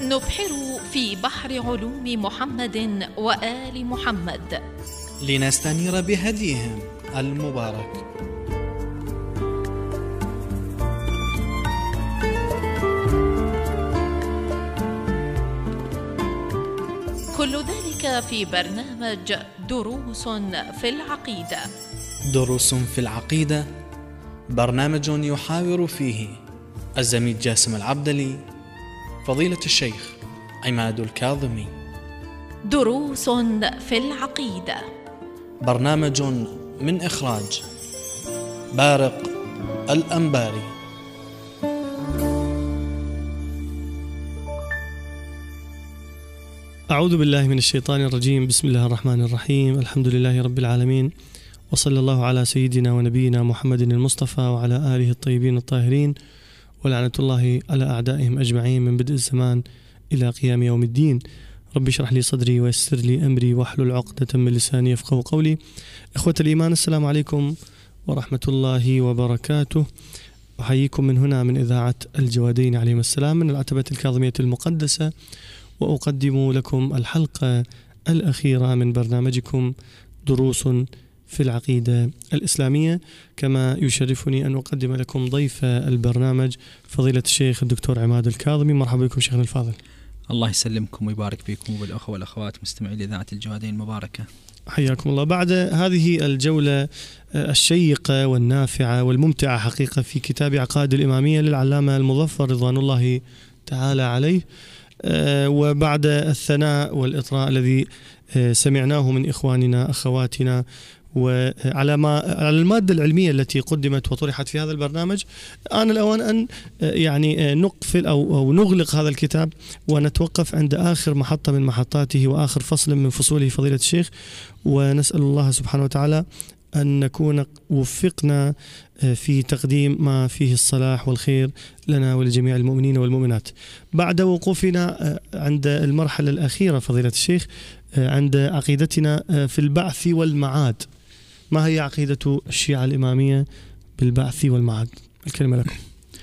نبحر في بحر علوم محمد وآل محمد لنستنير بهديهم المبارك. كل ذلك في برنامج دروس في العقيدة. دروس في العقيدة، برنامج يحاور فيه الزميل جاسم العبدلي، فضيلة الشيخ عماد الكاظمي. دروس في العقيدة، برنامج من إخراج بارق الأنباري. أعوذ بالله من الشيطان الرجيم. بسم الله الرحمن الرحيم. الحمد لله رب العالمين، وصلى الله على سيدنا ونبينا محمد المصطفى وعلى آله الطيبين الطاهرين، ولعنة الله على أعدائهم أجمعين من بدء الزمان إلى قيام يوم الدين. رب اشرح لي صدري ويسر لي أمري واحلل عقدة من لساني يفقهوا قولي. إخوة الإيمان، السلام عليكم ورحمة الله وبركاته. أحييكم من هنا من إذاعة الجوادين عليهم السلام من العتبة الكاظمية المقدسة، وأقدم لكم الحلقة الأخيرة من برنامجكم دروس في العقيدة الإسلامية. كما يشرفني أن أقدم لكم ضيف البرنامج فضيلة الشيخ الدكتور عماد الكاظمي. مرحبا بكم شيخنا الفاضل. الله يسلمكم ويبارك فيكم وبالأخوة والأخوات مستمعي لإذاعة الجوادين المباركة. حياكم الله. بعد هذه الجولة الشيقة والنافعة والممتعة حقيقة في كتاب عقائد الإمامية للعلامة المظفر رضوان الله تعالى عليه، وبعد الثناء والإطراء الذي سمعناه من إخواننا أخواتنا وعلى على المادة العلمية التي قدمت وطرحت في هذا البرنامج، آن الأوان أن يعني نقفل أو نغلق هذا الكتاب ونتوقف عند آخر محطة من محطاته وآخر فصل من فصوله فضيلة الشيخ، ونسأل الله سبحانه وتعالى أن نكون وفقنا في تقديم ما فيه الصلاح والخير لنا ولجميع المؤمنين والمؤمنات. بعد وقوفنا عند المرحلة الأخيرة فضيلة الشيخ عند عقيدتنا في البعث والمعاد، ما هي عقيدة الشيعة الإمامية بالبعث والمعاد؟ الكلمة لكم.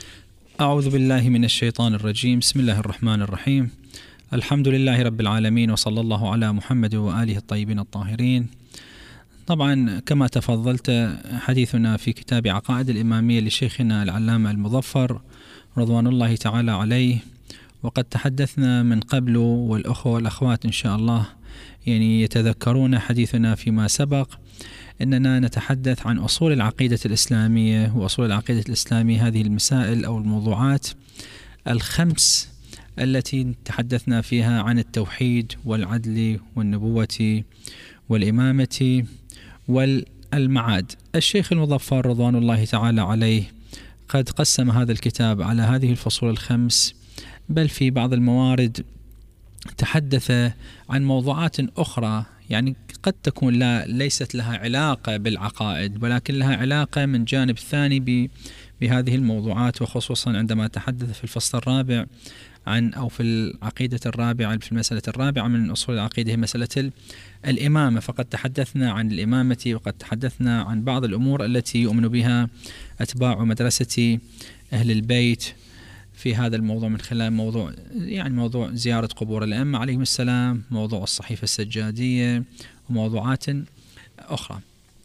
أعوذ بالله من الشيطان الرجيم. بسم الله الرحمن الرحيم. الحمد لله رب العالمين، وصلى الله على محمد وآله الطيبين الطاهرين. طبعا كما تفضلت، حديثنا في كتاب عقائد الإمامية لشيخنا العلامة المظفر رضوان الله تعالى عليه، وقد تحدثنا من قبل والأخوة والأخوات إن شاء الله يعني يتذكرون حديثنا فيما سبق، أننا نتحدث عن أصول العقيدة الإسلامية. وأصول العقيدة الإسلامية هذه المسائل أو الموضوعات الخمس التي تحدثنا فيها عن التوحيد والعدل والنبوة والإمامة والمعاد. الشيخ المظفر رضوان الله تعالى عليه قد قسم هذا الكتاب على هذه الفصول الخمس، بل في بعض الموارد تحدث عن موضوعات أخرى يعني قد تكون ليست لها علاقة بالعقائد، ولكن لها علاقة من جانب ثاني بهذه الموضوعات، وخصوصا عندما تحدث في الفصل الرابع عن أو في العقيدة الرابعة في المسألة الرابعة من أصول العقيدة هي مسألة الإمامة. فقد تحدثنا عن الإمامة، وقد تحدثنا عن بعض الأمور التي يؤمن بها أتباع مدرسة أهل البيت في هذا الموضوع، من خلال موضوع زيارة قبور الأئمة عليهم السلام، موضوع الصحيفة السجادية، وموضوعات أخرى.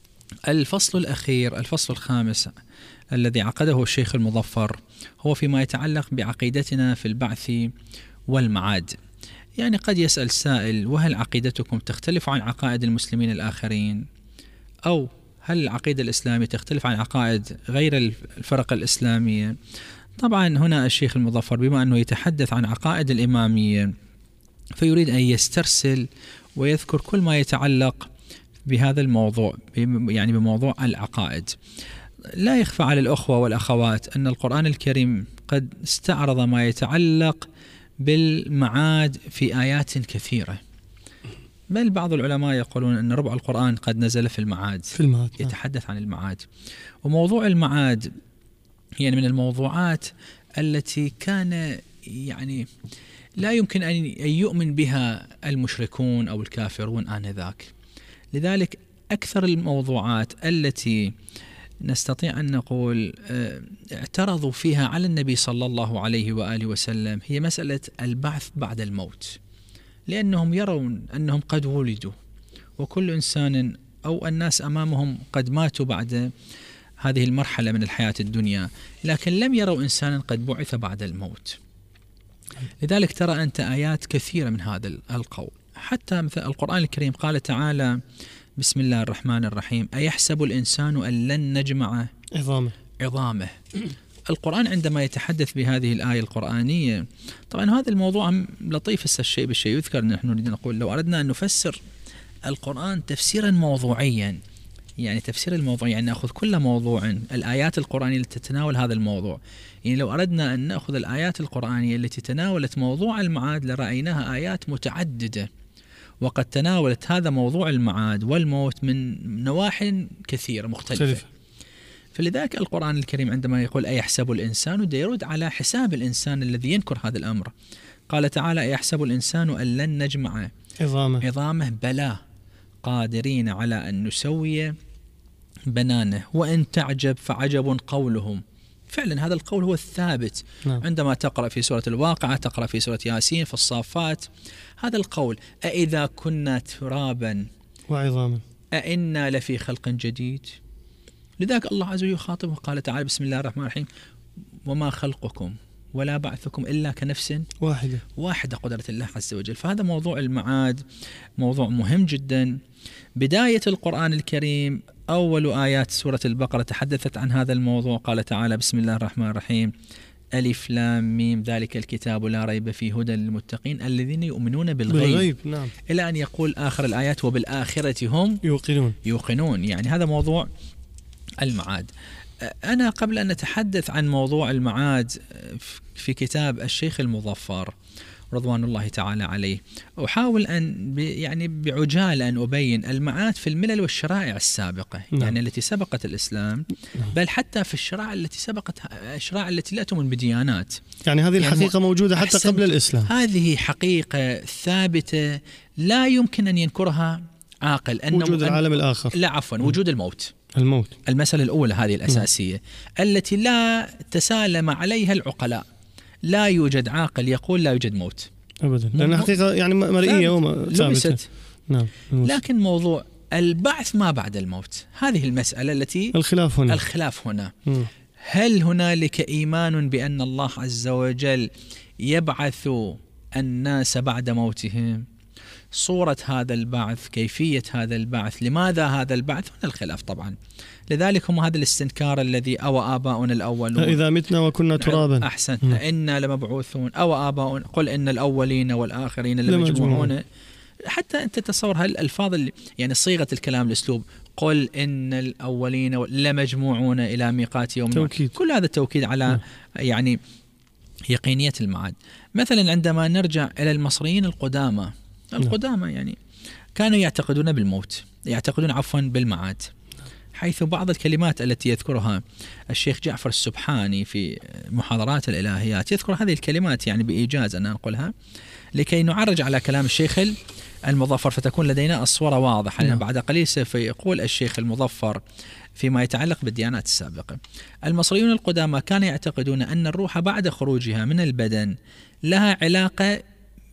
الفصل الأخير، الفصل الخامس الذي عقده الشيخ المظفر، هو فيما يتعلق بعقيدتنا في البعث والمعاد. يعني قد يسأل سائل: وهل عقيدتكم تختلف عن عقائد المسلمين الآخرين؟ أو هل العقيدة الإسلامية تختلف عن عقائد غير الفرق الإسلامية؟ طبعا هنا الشيخ المظفر بما أنه يتحدث عن عقائد الإمامية فيريد أن يسترسل ويذكر كل ما يتعلق بهذا الموضوع، يعني بموضوع العقائد. لا يخفى على الأخوة والأخوات أن القرآن الكريم قد استعرض ما يتعلق بالمعاد في آيات كثيرة، بل بعض العلماء يقولون أن ربع القرآن قد نزل في المعاد، يتحدث عن المعاد. وموضوع المعاد يعني من الموضوعات التي كان يعني لا يمكن أن يؤمن بها المشركون أو الكافرون آنذاك. لذلك أكثر الموضوعات التي نستطيع أن نقول اعترضوا فيها على النبي صلى الله عليه وآله وسلم هي مسألة البعث بعد الموت، لأنهم يرون أنهم قد ولدوا وكل إنسان أو الناس أمامهم قد ماتوا بعد هذه المرحلة من الحياة الدنيا، لكن لم يروا إنسانا قد بعث بعد الموت. لذلك ترى أنت آيات كثيرة من هذا القول، حتى مثل القرآن الكريم قال تعالى بسم الله الرحمن الرحيم أيحسب الإنسان أن لن نجمع عظامه. القرآن عندما يتحدث بهذه الآية القرآنية، طبعا هذا الموضوع لطيف الشيء بالشيء يذكر، نحن نريد نقول لو أردنا أن نفسر القرآن تفسيرا موضوعيا، يعني تفسير الموضوع يعني نأخذ كل موضوع الآيات القرآنية التي تتناول هذا الموضوع، يعني لو أردنا أن نأخذ الآيات القرآنية التي تناولت موضوع المعاد لرأيناها آيات متعددة، وقد تناولت هذا موضوع المعاد والموت من نواحي كثيرة مختلفة. فلذلك القرآن الكريم عندما يقول أيحسب الإنسان ده يرد على حساب الإنسان الذي ينكر هذا الأمر. قال تعالى أيحسب الإنسان أن لن نجمع عظامه بلى قادرين على أن نسوي بنانه وإن تعجب فعجب قولهم. فعلا هذا القول هو الثابت. عندما تقرأ في سورة الواقعة، تقرأ في سورة ياسين، في الصافات، هذا القول أإذا كنا ترابا وعظاما أإنا لفي خلق جديد. لذلك الله عز وجل يخاطبه قال تعالى بسم الله الرحمن الرحيم وما خلقكم ولا بعثكم إلا كنفس واحدة قدرة الله عز وجل. فهذا موضوع المعاد موضوع مهم جدا. بداية القرآن الكريم أول آيات سورة البقرة تحدثت عن هذا الموضوع. قال تعالى بسم الله الرحمن الرحيم ألف لام ميم ذلك الكتاب لا ريب فيه هدى للمتقين الذين يؤمنون بالغيب. نعم. إلى أن يقول آخر الآيات وبالآخرة هم يوقنون. يعني هذا موضوع المعاد. أنا قبل أن نتحدث عن موضوع المعاد في كتاب الشيخ المظفر رضوان الله تعالى عليه أحاول أن يعني بعجالة أن أبين المعاد في الملل والشرائع السابقة. يعني التي سبقت الإسلام، بل حتى في الشرائع التي سبقت الشرائع التي لا تؤمن بديانات. يعني هذه الحقيقة موجودة حتى قبل الإسلام. هذه حقيقة ثابتة لا يمكن أن ينكرها عاقل. وجود العالم الآخر، لا عفوا، وجود الموت. المسألة الأولى هذه الأساسية التي لا تسالم عليها العقلاء. لا يوجد عاقل يقول لا يوجد موت أبدا، لأن حقيقة يعني مرئية وثابتة. نعم. لكن موضوع البعث ما بعد الموت هذه المسألة التي الخلاف هنا. هل هنالك إيمان بأن الله عز وجل يبعث الناس بعد موتهم؟ صورة هذا البعث، كيفية هذا البعث، لماذا هذا البعث، هنا الخلاف طبعا. لذلك هم هذا الاستنكار الذي أو آباؤنا الأولون إذا متنا وكنا ترابا أحسنت إنا لمبعوثون أو آباؤنا قل إن الأولين والآخرين لمجموعون. حتى أنت تصور هالألفاظ يعني صيغة الكلام الأسلوب قل إن الأولين لمجموعون إلى ميقات يوم، كل هذا التوكيد على يعني يقينية المعاد. مثلا عندما نرجع إلى المصريين القدامى يعني كانوا يعتقدون بالموت، يعتقدون بالمعاد، حيث بعض الكلمات التي يذكرها الشيخ جعفر السبحاني في محاضرات الإلهيات يذكر هذه الكلمات يعني بإيجاز أن نقولها لكي نعرج على كلام الشيخ المظفر فتكون لدينا الصورة واضحة. لأن بعد قليل سوف يقول الشيخ المظفر فيما يتعلق بالديانات السابقة. المصريون القدامى كانوا يعتقدون أن الروح بعد خروجها من البدن لها علاقة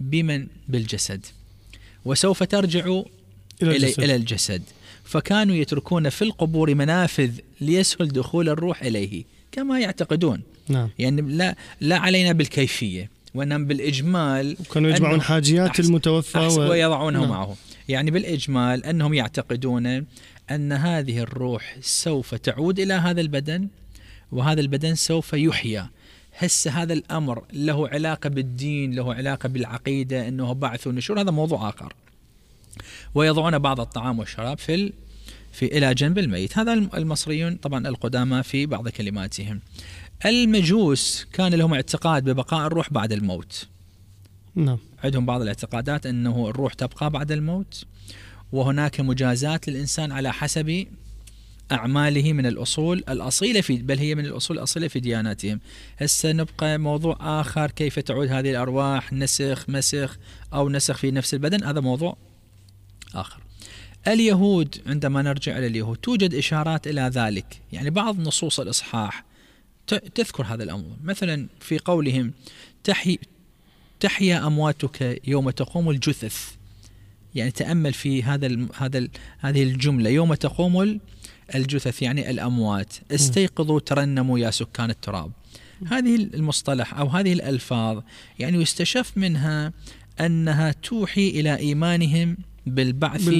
بالجسد وسوف ترجع إلى الجسد، فكانوا يتركون في القبور منافذ ليسهل دخول الروح إليه كما يعتقدون. يعني لا علينا بالكيفية وإنما بالإجمال. كانوا يجمعون حاجيات المتوفى ويضعونه معه. يعني بالإجمال أنهم يعتقدون أن هذه الروح سوف تعود إلى هذا البدن وهذا البدن سوف يحيى. هسه هذا الأمر له علاقة بالدين، له علاقة بالعقيدة، أنه بعث ونشور، هذا موضوع آخر. ويضعون بعض الطعام والشراب في إلى جنب الميت. هذا المصريون طبعا القدامى في بعض كلماتهم. المجوس كان لهم اعتقاد ببقاء الروح بعد الموت. عندهم بعض الاعتقادات أنه الروح تبقى بعد الموت، وهناك مجازات للإنسان على حسب أعماله من الأصول الأصيلة بل هي من الأصول الأصيلة في دياناتهم. هسه نبقى موضوع آخر كيف تعود هذه الأرواح، مسخ أو نسخ في نفس البدن، هذا موضوع آخر. اليهود عندما نرجع إلى اليهود توجد إشارات إلى ذلك، يعني بعض نصوص الإصحاح تذكر هذا الأمر، مثلا في قولهم تحيا أمواتك يوم تقوم الجثث، يعني تأمل في هذه الجملة، يوم تقوم الجثث يعني الأموات، استيقظوا ترنموا يا سكان التراب. هذه المصطلح أو هذه الألفاظ يعني يستشف منها أنها توحي إلى إيمانهم بالبعث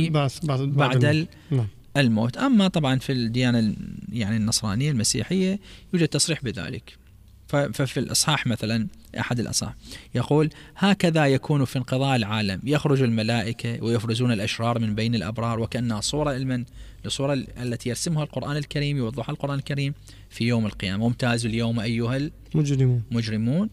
بعد الموت. أما طبعا في الديانة يعني النصرانية المسيحية يوجد تصريح بذلك. ففي الإصحاح مثلا أحد الأصحاح يقول هكذا يكون في انقضاء العالم، يخرج الملائكة ويفرزون الأشرار من بين الأبرار، وكأنها صورة للصورة التي يرسمها القرآن الكريم، يوضحها القرآن الكريم في يوم القيامة، وامتازوا اليوم أيها المجرمون.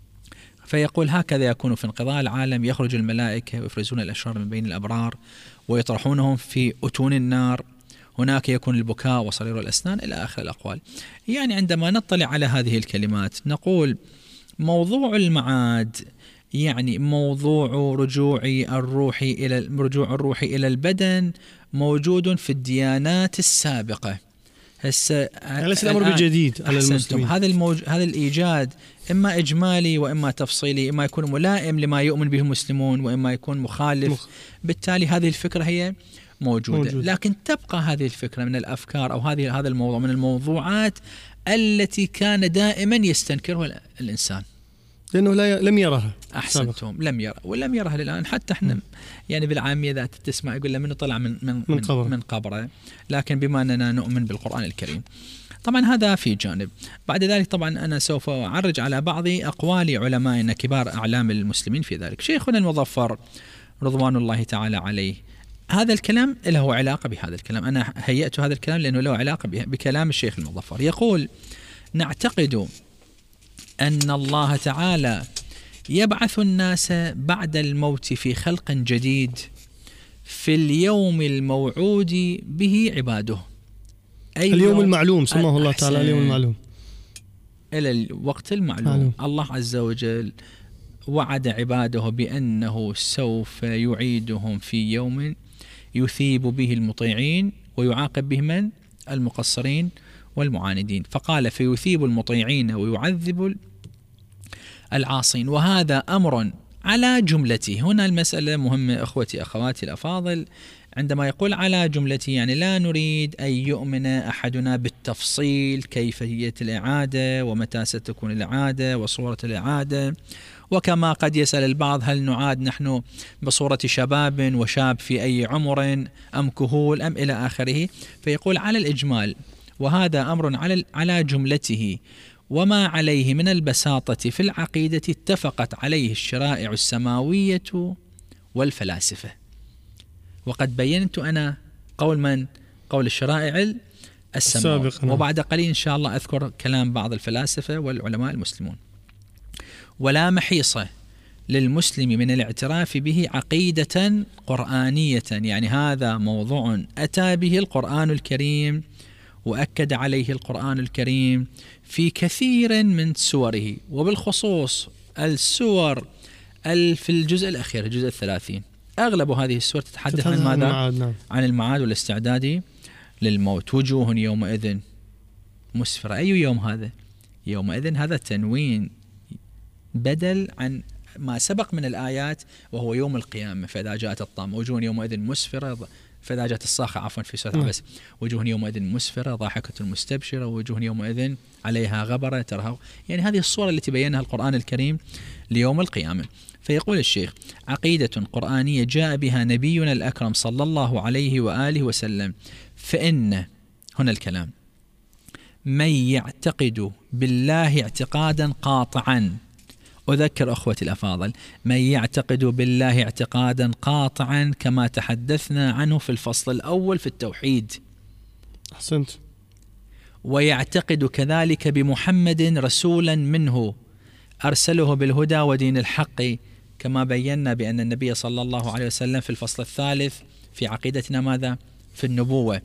فيقول هكذا يكون في انقضاء العالم، يخرج الملائكة ويفرزون الأشرار من بين الأبرار ويطرحونهم في أتون النار، هناك يكون البكاء وصرير الأسنان إلى آخر الأقوال. يعني عندما نطلع على هذه الكلمات نقول موضوع المعاد يعني موضوع رجوع الروح إلى البدن موجود في الديانات السابقة. هسه ليس الأمر بجديد على المسلمين. هذا الإيجاد إما إجمالي وإما تفصيلي، إما يكون ملائم لما يؤمن به المسلمون وإما يكون مخالف. بالتالي هذه الفكرة هي موجودة. لكن تبقى هذه الفكرة من الأفكار أو هذا الموضوع من الموضوعات التي كان دائما يستنكره الإنسان، لأنه لم يرها. أحسنتم، ولم يرها الآن. حتى احنا يعني بالعامية ذات تسمع يقول منه طلع من قبره. لكن بما أننا نؤمن بالقرآن الكريم طبعا هذا في جانب. بعد ذلك طبعا أنا سوف أعرج على بعض أقوال علمائنا كبار أعلام المسلمين في ذلك. شيخنا المظفر رضوان الله تعالى عليه هذا الكلام له علاقة بهذا الكلام، أنا هيأت هذا الكلام لأنه له علاقة بكلام الشيخ المظفر. يقول نعتقد أن الله تعالى يبعث الناس بعد الموت في خلق جديد في اليوم الموعود به عباده، أي اليوم المعلوم سماه الله تعالى اليوم المعلوم، إلى الوقت المعلوم. الله عز وجل وعد عباده بأنه سوف يعيدهم في يوم يثيب به المطيعين ويعاقب به من؟ المقصرين والمعاندين. فقال فيثيب المطيعين ويعذب العاصين، وهذا أمر على جملته. هنا المسألة مهمة أخوتي أخواتي الأفاضل، عندما يقول على جملته يعني لا نريد أن يؤمن أحدنا بالتفصيل كيفية الإعادة ومتى ستكون الإعادة وصورة الإعادة، وكما قد يسأل البعض هل نعاد نحن بصورة شباب وشاب في أي عمر أم كهول أم إلى آخره. فيقول على الإجمال وهذا أمر على جملته، وما عليه من البساطة في العقيدة اتفقت عليه الشرائع السماوية والفلاسفة. وقد بينت أنا قول من؟ قول الشرائع السماوية، وبعد قليل إن شاء الله أذكر كلام بعض الفلاسفة والعلماء المسلمون. ولا محيصة للمسلم من الاعتراف به عقيدة قرآنية، يعني هذا موضوع أتى به القرآن الكريم وأكد عليه القرآن الكريم في كثير من سوره، وبالخصوص السور في الجزء الأخير الجزء 30 أغلب هذه السور تتحدث عن ماذا؟ عن المعاد والاستعداد للموت. وجوه يومئذ مسفرة. أي يوم هذا؟ يومئذ هذا تنوين بدل عن ما سبق من الآيات وهو يوم القيامة. فإذا جاءت الطامة وجوه يومئذ مسفرة، فإذا جاءت الصاخة عفوا في سورة عبس وجوه يومئذ مسفرة ضاحكة مستبشرة، وجوه يومئذ عليها غبرة ترهق. يعني هذه الصورة التي بينها القرآن الكريم ليوم القيامة. فيقول الشيخ عقيدة قرآنية جاء بها نبينا الأكرم صلى الله عليه وآله وسلم، فإن هنا الكلام من يعتقد بالله اعتقادا قاطعا، أذكر أخوتي الأفاضل، من يعتقد بالله اعتقادا قاطعا كما تحدثنا عنه في الفصل الأول في التوحيد. أحسنت. ويعتقد كذلك بمحمد رسولا منه أرسله بالهدى ودين الحق، كما بينا بأن النبي صلى الله عليه وسلم في الفصل الثالث في عقيدتنا ماذا؟ في النبوة.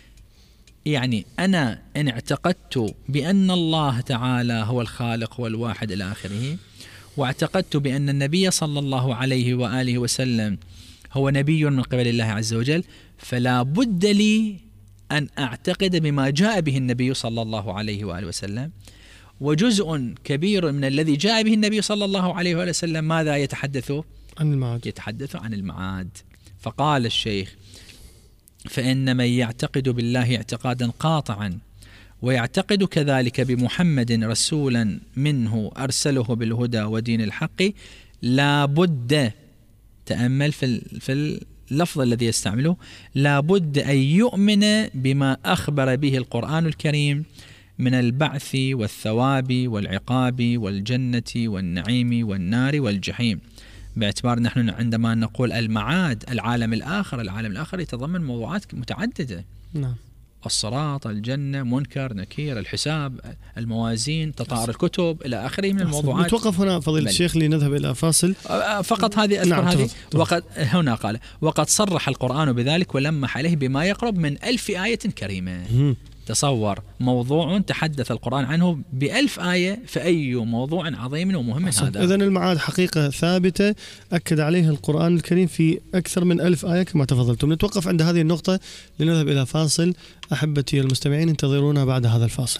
يعني أنا إن اعتقدت بأن الله تعالى هو الخالق والواحد إلى آخره، واعتقدت بأن النبي صلى الله عليه وآله وسلم هو نبي من قبل الله عز وجل، فلا بد لي أن أعتقد بما جاء به النبي صلى الله عليه وآله وسلم. وجزء كبير من الذي جاء به النبي صلى الله عليه وآله وسلم ماذا يتحدث عن المعاد؟ يتحدث عن المعاد. فقال الشيخ: فإن من يعتقد بالله اعتقادا قاطعا ويعتقد كذلك بمحمد رسولا منه أرسله بالهدى ودين الحق، لا بد، تأمل في اللفظ الذي يستعمله، لا بد أن يؤمن بما أخبر به القرآن الكريم من البعث والثواب والعقاب والجنة والنعيم والنار والجحيم، باعتبار نحن عندما نقول المعاد العالم الآخر يتضمن موضوعات متعددة. نعم. الصراط، الجنة، منكر، نكير، الحساب، الموازين، تطار الكتب إلى آخره من الموضوعات. نتوقف هنا فضيلة الشيخ لنذهب إلى فاصل فقط. هذه أذكر. نعم. هذه وقد هنا قال: وقد صرح القرآن بذلك ولمح عليه بما يقرب من 1000 آية كريمة. تصور موضوع تحدث القرآن عنه ب1000 آية، فأي موضوع عظيم ومهم هذا. إذن المعاد حقيقة ثابتة أكد عليها القرآن الكريم في أكثر من 1000 آية كما تفضلتم. نتوقف عند هذه النقطة لنذهب إلى فاصل. أحبتي المستمعين انتظرونا بعد هذا الفاصل.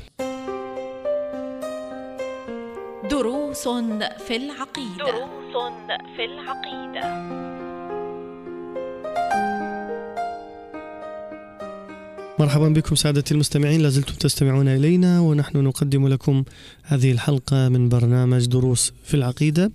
دروس في العقيدة. مرحبا بكم سادتي المستمعين، لازلتم تستمعون إلينا ونحن نقدم لكم هذه الحلقة من برنامج دروس في العقيدة،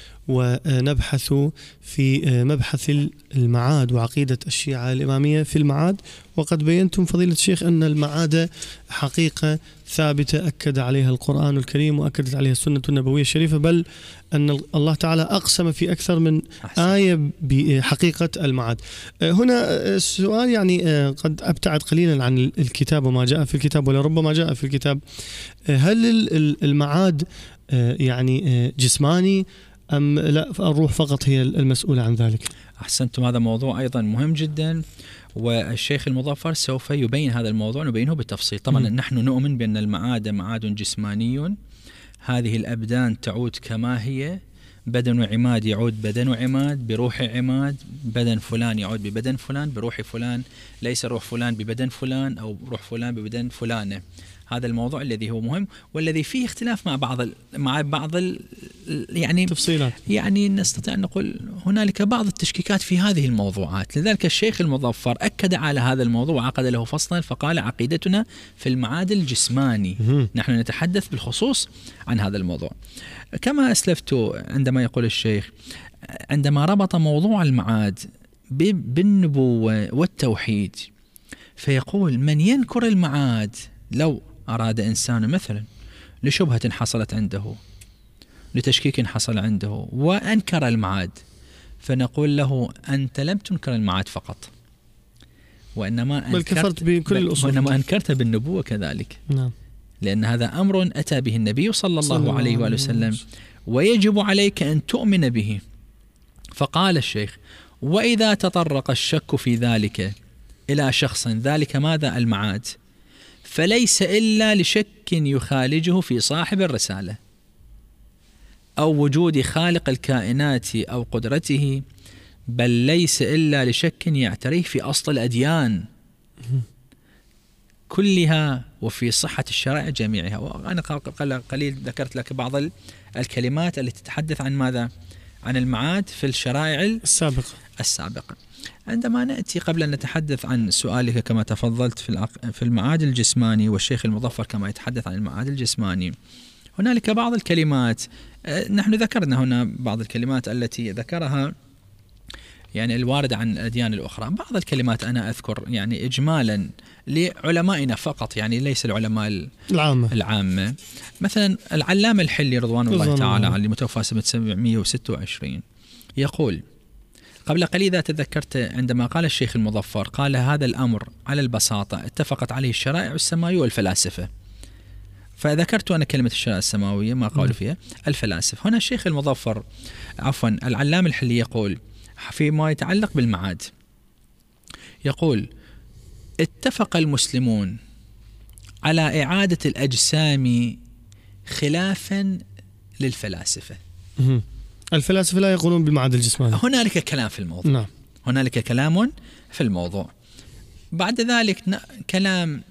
ونبحث في مبحث المعاد وعقيدة الشيعة الإمامية في المعاد. وقد بينتم فضيلة الشيخ أن المعاد حقيقة ثابتة أكد عليها القرآن الكريم وأكدت عليها السنة النبوية الشريفة، بل أن الله تعالى أقسم في أكثر من آية بحقيقة المعاد. هنا السؤال يعني قد أبتعد قليلا عن الكتاب وما جاء في الكتاب ولربما جاء في الكتاب. هل المعاد يعني جسماني أم لا الروح فقط هي المسؤولة عن ذلك؟ أحسنتم، هذا موضوع أيضا مهم جدا، والشيخ المظفر سوف يبين هذا الموضوع، نبينه بالتفصيل. طبعا نحن نؤمن بأن المعاد معاد جسماني، هذه الأبدان تعود كما هي، بدن وعماد يعود بدن وعماد بروح عماد، بدن فلان يعود ببدن فلان بروح فلان، ليس روح فلان ببدن فلان أو روح فلان ببدن فلانة. هذا الموضوع الذي هو مهم والذي فيه اختلاف مع بعض يعني تفصيلات، يعني نستطيع أن نقول هنالك بعض التشكيكات في هذه الموضوعات. لذلك الشيخ المظفر أكد على هذا الموضوع وعقد له فصلا فقال: عقيدتنا في المعاد الجسماني. نحن نتحدث بالخصوص عن هذا الموضوع. كما أسلفت عندما يقول الشيخ، عندما ربط موضوع المعاد بالنبوة والتوحيد، فيقول: من ينكر المعاد، لو أراد إنسان مثلا لشبهة حصلت عنده، لتشكيك حصل عنده وأنكر المعاد، فنقول له: أنت لم تنكر المعاد فقط، وإنما بل كفرت بكل الأصول، وإنما أنكرت بالنبوة كذلك. نعم. لأن هذا أمر أتى به النبي صلى الله عليه وآله وسلم، ويجب عليك أن تؤمن به. فقال الشيخ: وإذا تطرق الشك في ذلك إلى شخص، ذلك ماذا؟ المعاد، فليس إلا لشك يخالجه في صاحب الرسالة أو وجود خالق الكائنات أو قدرته، بل ليس إلا لشك يعتريه في أصل الأديان كلها وفي صحة الشرائع جميعها. وأنا قليل ذكرت لك بعض الكلمات التي تتحدث عن ماذا؟ عن المعاد في الشرائع السابقة. عندما نأتي قبل أن نتحدث عن سؤالك كما تفضلت في المعاد الجسماني، والشيخ المظفر كما يتحدث عن المعاد الجسماني، هنالك بعض الكلمات نحن ذكرنا هنا بعض الكلمات التي ذكرها يعني الواردة عن الأديان الأخرى. بعض الكلمات أنا أذكر يعني إجمالا لعلمائنا فقط، يعني ليس العلماء العامة. مثلا العلامة الحلي رضوان الله تعالى عليه المتوفى سنة 726 يقول: قبل قليل إذا تذكرت عندما قال الشيخ المظفر، قال: هذا الأمر على البساطة اتفقت عليه الشرائع السماوية والفلاسفة. فذكرت أنا كلمة الشرائع السماوية ما قالوا فيها الفلاسفة. هنا الشيخ المظفر العلامة الحلي يقول فيما يتعلق بالمعاد، يقول: اتفق المسلمون على إعادة الأجسام خلافا للفلاسفة. الفلاسفة لا يقولون بالمعاد الجسماني. هنالك كلام في الموضوع. نعم. هنالك كلام في الموضوع. بعد ذلك كلام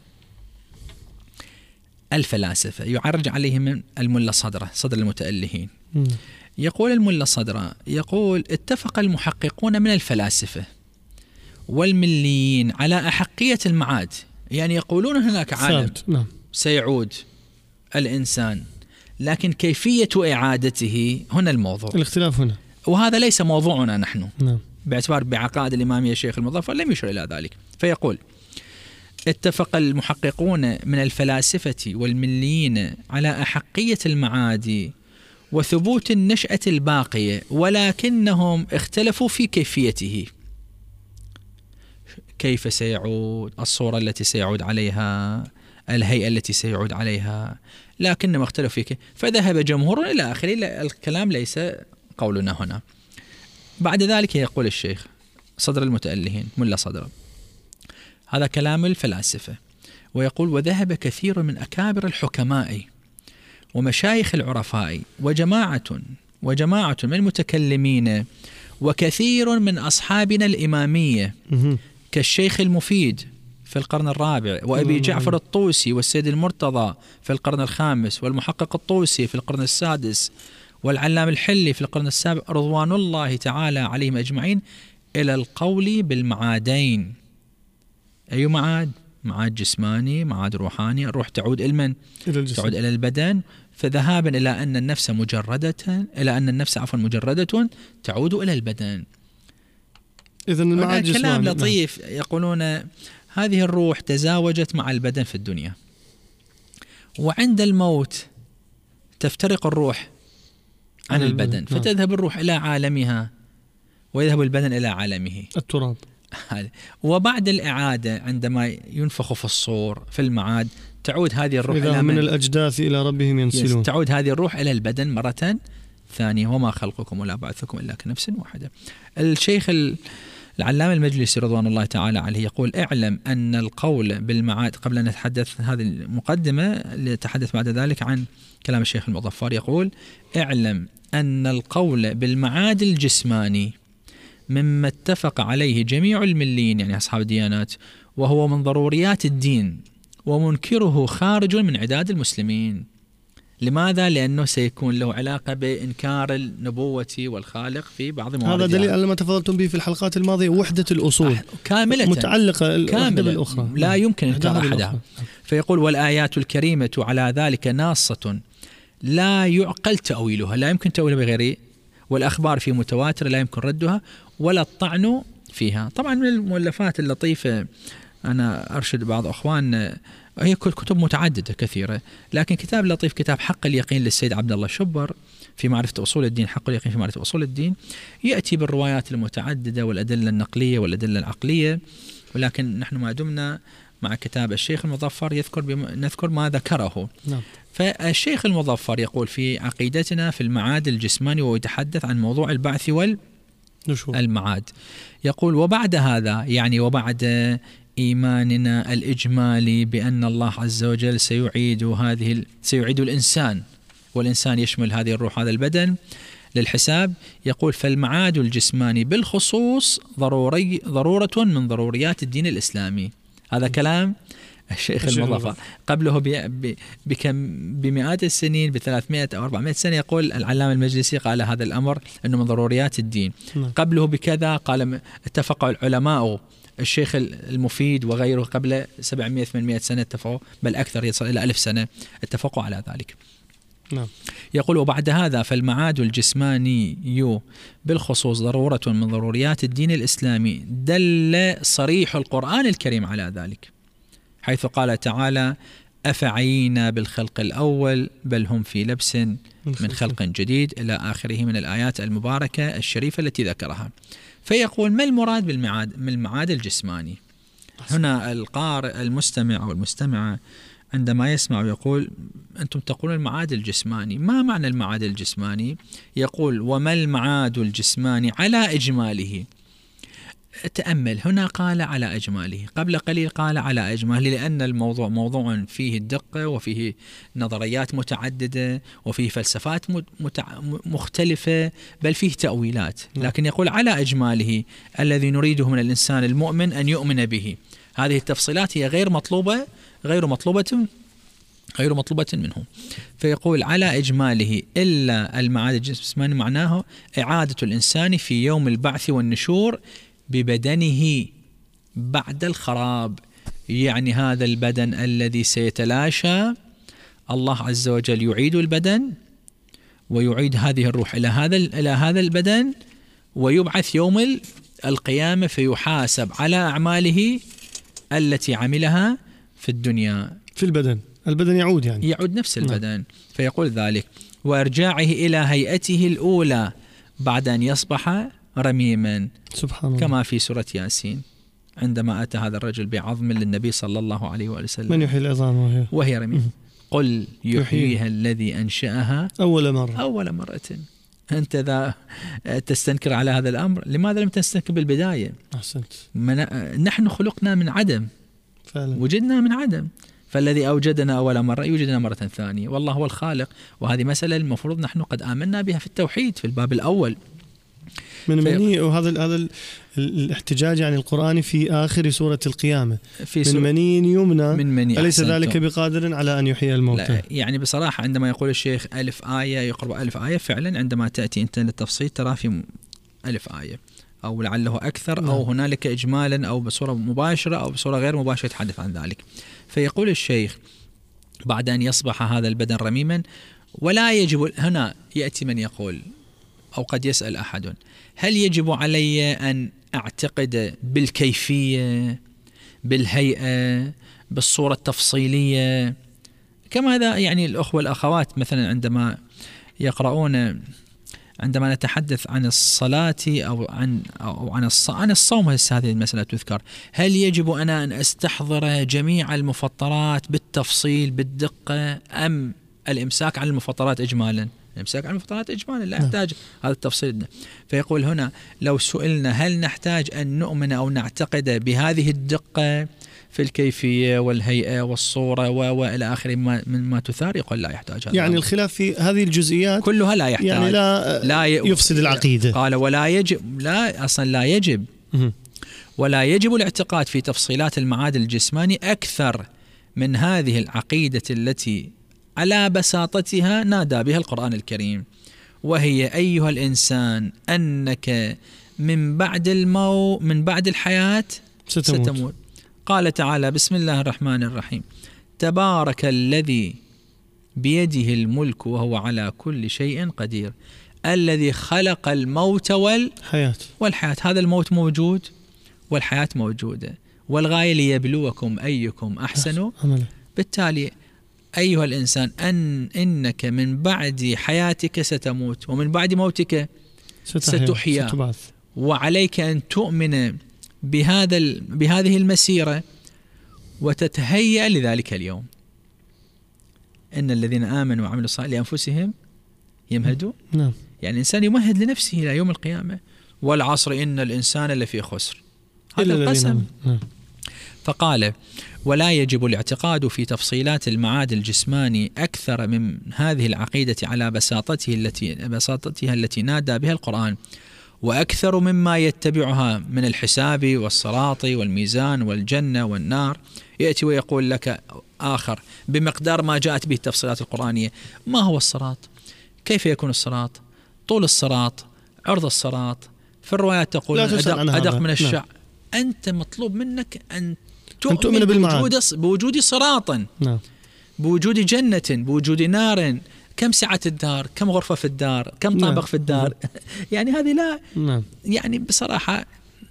الفلاسفة يعرج عليهم الملا صدرة، صدر المتألهين. يقول الملا صدرة، يقول اتفق المحققون من الفلاسفة والمليين على أحقية المعاد، يعني يقولون هناك عالم سيعود الإنسان، لكن كيفية إعادته هنا الموضوع، الاختلاف هنا، وهذا ليس موضوعنا نحن باعتبار بعقائد الإمامية الشيخ المظفر لم يشر إلى ذلك. فيقول اتفق المحققون من الفلاسفة والمليين على أحقية المعاد وثبوت النشأة الباقية، ولكنهم اختلفوا في كيفيته، كيف سيعود، الصورة التي سيعود عليها، الهيئة التي سيعود عليها، لكنهم اختلفوا فيه. فذهب جمهور إلى آخره، الكلام ليس قولنا هنا. بعد ذلك يقول الشيخ صدر المتألهين ملا صدر، هذا كلام الفلاسفة، ويقول وذهب كثير من أكابر الحكماء ومشايخ العرفاء وجماعة من المتكلمين وكثير من أصحابنا الإمامية كالشيخ المفيد في القرن الرابع، وأبي جعفر الطوسي والسيد المرتضى في القرن الخامس، والمحقق الطوسي في القرن السادس، والعلام الحلي في القرن السابع، رضوان الله تعالى عليهم أجمعين، إلى القول بالمعادين. أي معاد؟ معاد جسماني، معاد روحاني. الروح تعود إلى من؟ تعود إلى البدن. فذهابا إلى أن النفس مجردة تعود إلى البدن. إذن المعاد جسماني. كلام لطيف. يقولون هذه الروح تزاوجت مع البدن في الدنيا، وعند الموت تفترق الروح عن البدن، فتذهب الروح إلى عالمها ويذهب البدن إلى عالمه التراب. وبعد الإعادة عندما ينفخ في الصور في المعاد تعود هذه الروح إذا من الأجداث إلى ربهم ينسلون، تعود هذه الروح إلى البدن مرة ثانية. وما خلقكم ولا بعثكم إلا كنفس واحدة. الشيخ العلامة المجلسي رضوان الله تعالى عليه يقول اعلم أن القول بالمعاد، قبل أن نتحدث هذه المقدمة لنتحدث بعد ذلك عن كلام الشيخ المظفر، يقول اعلم أن القول بالمعاد الجسماني مما اتفق عليه جميع الملين، يعني أصحاب الديانات، وهو من ضروريات الدين، ومنكره خارج من عداد المسلمين. لماذا؟ لأنه سيكون له علاقة بإنكار النبوة والخالق في بعض مواردها. هذا دليل على ما تفضلتم به في الحلقات الماضية، وحدة الأصول كاملة متعلقة كاملة بالأخرى، لا يمكن إنكار أحدها. فيقول والآيات الكريمة على ذلك ناصة لا يعقل تأويلها، لا يمكن تأويلها بغيره، والأخبار في متواتر لا يمكن ردها ولا الطعن فيها. طبعا من المؤلفات اللطيفة أنا أرشد بعض أخوان، هي كتب متعددة كثيرة، لكن كتاب لطيف كتاب حق اليقين للسيد عبد الله الشبر في معرفة أصول الدين، حق اليقين في معرفة أصول الدين، يأتي بالروايات المتعددة والأدلة النقلية والأدلة العقلية. ولكن نحن ما دمنا مع كتاب الشيخ المظفر نذكر ما ذكره. نعم. فالشيخ المظفر يقول في عقيدتنا في المعاد الجسماني، ويتحدث عن موضوع البعث والمعاد، يقول وبعد هذا، يعني وبعد إيماننا الإجمالي بأن الله عز وجل سيعيد الإنسان، والإنسان يشمل هذه الروح هذا البدن للحساب، يقول فالمعاد الجسماني بالخصوص ضرورة من ضروريات الدين الإسلامي. هذا كلام الشيخ المظفر. قبله بمئات السنين، ب300 أو 400 سنة، يقول العلامة المجلسي قال هذا الأمر أنه من ضروريات الدين. قبله بكذا قال اتفق العلماء، الشيخ المفيد وغيره قبل 700-800 سنة اتفقوا، بل أكثر يصل إلى 1000 سنة اتفقوا على ذلك. نعم. يقول وبعد هذا فالمعاد الجسماني بالخصوص ضرورة من ضروريات الدين الإسلامي، دل صريح القرآن الكريم على ذلك، حيث قال تعالى أفعينا بالخلق الأول بل هم في لبس من خلق جديد، إلى آخره من الآيات المباركة الشريفة التي ذكرها. فيقول ما المراد من المعاد الجسماني؟ هنا القارئ المستمع أو المستمعة عندما يسمع يقول أنتم تقولون المعاد الجسماني، ما معنى المعاد الجسماني؟ يقول وما المعاد الجسماني على إجماله. تأمل، هنا قال على أجماله، قبل قليل قال على أجماله، لأن الموضوع موضوع فيه الدقة وفيه نظريات متعددة وفيه فلسفات مختلفة، بل فيه تأويلات، لكن يقول على أجماله الذي نريده من الإنسان المؤمن أن يؤمن به. هذه التفصيلات هي غير مطلوبة منه. فيقول على إجماله إلا المعاد الجسماني، معناه إعادة الإنسان في يوم البعث والنشور ببدنه بعد الخراب، يعني هذا البدن الذي سيتلاشى، الله عز وجل يعيد البدن ويعيد هذه الروح إلى هذا البدن، ويبعث يوم القيامة فيحاسب على أعماله التي عملها في الدنيا. في البدن يعود، يعني يعود نفس البدن. فيقول ذلك وإرجاعه إلى هيئته الأولى بعد أن يصبح رميما، سبحان الله، كما في سورة ياسين عندما أتى هذا الرجل بعظم للنبي صلى الله عليه وآله وسلم، من يحيي العظام وهي رميم؟ قل يحييها الذي أنشأها أول مرة. أنت إذا تستنكر على هذا الأمر، لماذا لم تستنكر بالبداية؟ أحسنت. نحن خلقنا من عدم فعلا. وجدنا من عدم، فالذي أوجدنا أول مرة يوجدنا مرة ثانية، والله هو الخالق. وهذه مسألة المفروض نحن قد آمنا بها في التوحيد في الباب الأول من مني. وهذا الاحتجاج يعني القرآني في آخر سورة القيامة، من مني يمنى، من مني، أليس ذلك بقادر على أن يحيي الموتى؟ لا، يعني بصراحة عندما يقول الشيخ 1000 آية يقرب 1000 آية، فعلا عندما تأتي أنت للتفصيل ترى في 1000 آية أو لعله أكثر، أو هنالك إجمالا أو بصورة مباشرة أو بصورة غير مباشرة يتحدث عن ذلك. فيقول الشيخ بعد أن يصبح هذا البدن رميما، ولا يجب، هنا يأتي من يقول أو قد يسأل أحد، هل يجب علي أن أعتقد بالكيفية، بالهيئة، بالصورة التفصيلية، كما هذا يعني الأخوة الأخوات مثلا عندما يقرؤون، عندما نتحدث عن الصلاة أو عن الصوم، هذه المسألة تذكر، هل يجب أنا أن أستحضر جميع المفطرات بالتفصيل بالدقة، أم الإمساك عن المفطرات إجمالا؟ الإمساك عن المفطرات إجمالا لا يحتاج هذا التفصيل. فيقول هنا لو سئلنا هل نحتاج أن نؤمن أو نعتقد بهذه الدقة في الكيفية والهيئة والصورة وإلى آخره مما تثار، يقول لا يحتاج هذا. يعني الخلاف في هذه الجزئيات كلها لا يحتاج، يعني لا يفسد العقيدة. قال ولا يجب، لا أصلا لا يجب، ولا يجب الاعتقاد في تفصيلات المعاد الجسماني أكثر من هذه العقيدة التي على بساطتها نادى بها القرآن الكريم، وهي أيها الإنسان أنك من بعد الحياة ستموت. قال تعالى بسم الله الرحمن الرحيم تبارك الذي بيده الملك وهو على كل شيء قدير الذي خلق الموت والحياة. هذا الموت موجود والحياة موجودة، والغاية ليبلوكم أيكم أحسن عملا. بالتالي أيها الإنسان إنك من بعد حياتك ستموت، ومن بعد موتك ستحيا، وعليك أن تؤمن بهذه المسيرة وتتهيأ لذلك اليوم. إن الذين آمنوا وعملوا الصالحات لأنفسهم يمهدون. نعم. يعني الإنسان يمهد لنفسه إلى يوم القيامة. والعصر إن الإنسان لفي خسر، هذا القسم. فقال ولا يجب الاعتقاد في تفصيلات المعاد الجسماني أكثر من هذه العقيدة على بساطتها التي نادى بها القرآن، وأكثر مما يتبعها من الحساب والصراط والميزان والجنة والنار. يأتي ويقول لك آخر بمقدار ما جاءت به التفصيلات القرآنية، ما هو الصراط؟ كيف يكون الصراط؟ طول الصراط، عرض الصراط، في الروايات تقول أدق من الشعر. أنت مطلوب منك أن تؤمن بوجود صراطا، بوجود جنة، بوجود نار، كم سعة الدار، كم غرفة في الدار، كم طابق في الدار. يعني هذه لا، يعني بصراحة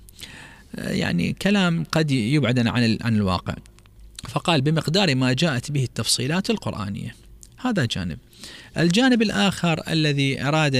يعني كلام قد يبعدنا عن الواقع. فقال بمقدار ما جاءت به التفصيلات القرآنية. هذا جانب. الجانب الآخر الذي أراد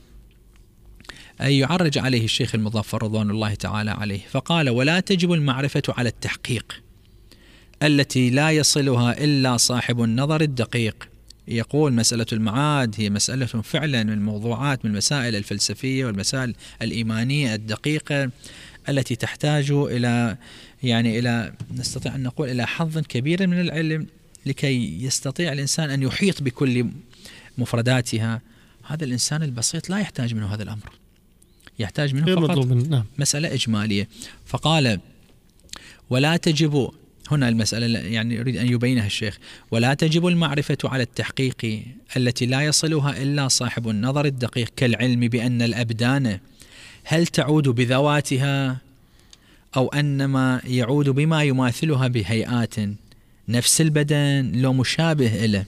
أن يعرج عليه الشيخ المظفر رضوان الله تعالى عليه، فقال ولا تجب المعرفة على التحقيق التي لا يصلها إلا صاحب النظر الدقيق. يقول مسألة المعاد هي مسألة فعلا من الموضوعات، من المسائل الفلسفية والمسائل الإيمانية الدقيقة التي تحتاج إلى نستطيع أن نقول إلى حظ كبير من العلم لكي يستطيع الإنسان أن يحيط بكل مفرداتها. هذا الإنسان البسيط لا يحتاج منه هذا الأمر، يحتاج منه فقط مسألة إجمالية. فقال ولا تجب، هنا المسألة يعني يريد أن يبينها الشيخ، ولا تجب المعرفة على التحقيق التي لا يصلها إلا صاحب النظر الدقيق، كالعلم بأن الأبدان هل تعود بذواتها أو أنما يعود بما يماثلها بهيئات، نفس البدن لو مشابه له،